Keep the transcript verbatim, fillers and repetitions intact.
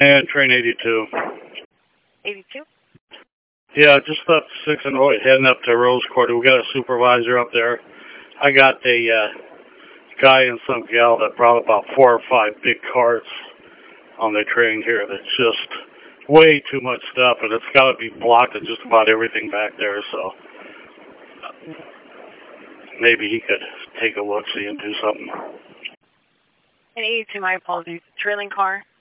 And train eighty-two. eighty-two? Yeah, just up six and oh, heading up to Rose Quarter. We got a supervisor up there. I got a uh, guy and some gal that brought about four or five big carts on the train here. That's just way too much stuff, and it's got to be blocked at just about everything back there. So maybe he could take a look, see, and do something. And eighty-two, my apologies. Trailing car?